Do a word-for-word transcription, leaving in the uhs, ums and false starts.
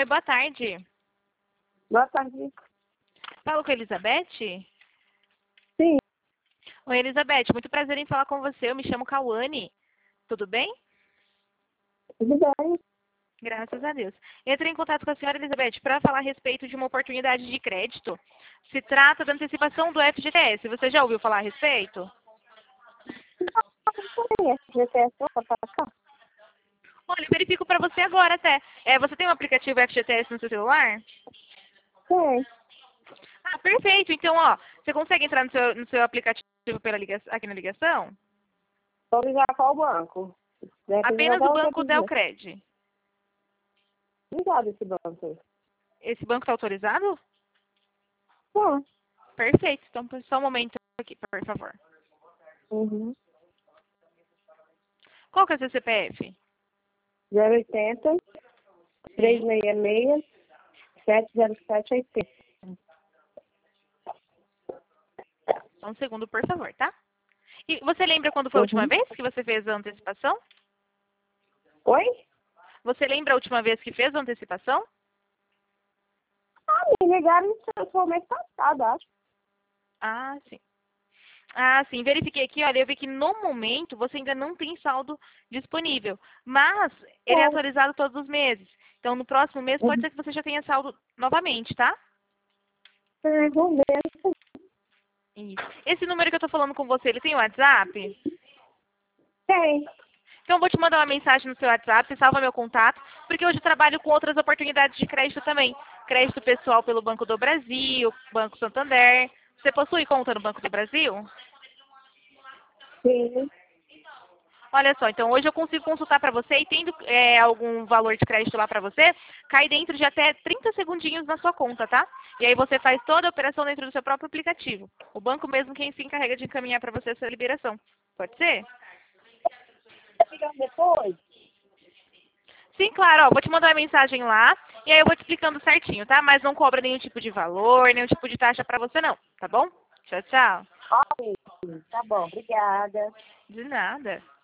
Oi, boa tarde. Boa tarde. Falo com a Elizabeth? Sim, Oi, Elizabeth. Muito prazer em falar com você. Eu me chamo Cauane. Tudo bem? tudo bem. Graças a Deus. Entrei em contato com a senhora Elizabeth para falar a respeito de uma oportunidade de crédito. Se trata da antecipação do F G T S. Você já ouviu falar a respeito? Sim, G P S para passar? Olha, eu verifico para você agora até. É, você tem um aplicativo F G T S no seu celular? Sim. Ah, perfeito. Então, ó, você consegue entrar no seu, no seu aplicativo pela liga, aqui na ligação? Vou ligar qual banco? Deve Apenas jogar o outra Banco coisa. Delcred. Ligado esse banco. Esse banco está autorizado? Sim. Perfeito. Então, só um momento aqui, por favor. Uhum. Qual que é o seu C P F? zero oitenta, trezentos e sessenta e seis, sete zero sete oitenta. Só um segundo, por favor, tá? E você lembra quando foi a última Uhum. vez que você fez a antecipação? Oi? Você lembra a última vez que fez a antecipação? Ah, me ligaram no mês passado, acho. Ah, sim. Ah, sim. Verifiquei aqui, olha, eu vi que no momento você ainda não tem saldo disponível. Mas ele é Bom. atualizado todos os meses. Então, no próximo mês pode Uhum. ser que você já tenha saldo novamente, tá? É, vamos ver. Isso. Esse número que eu tô falando com você, ele tem WhatsApp? Tem. Então, eu vou te mandar uma mensagem no seu WhatsApp, você salva meu contato, porque hoje eu trabalho com outras oportunidades de crédito também. Crédito pessoal pelo Banco do Brasil, Banco Santander. Você possui conta no Banco do Brasil? Sim. Olha só, então hoje eu consigo consultar para você e tendo é, algum valor de crédito lá para você, cai dentro de até trinta segundinhos na sua conta, tá? E aí você faz toda a operação dentro do seu próprio aplicativo. O banco mesmo quem se encarrega de encaminhar para você essa liberação. Pode ser? Ligar depois? Sim, claro, ó, vou te mandar uma mensagem lá e aí eu vou te explicando certinho, tá? Mas não cobra nenhum tipo de valor, nenhum tipo de taxa para você não, tá bom? Tchau, tchau. Ok. Tá bom, obrigada. De nada.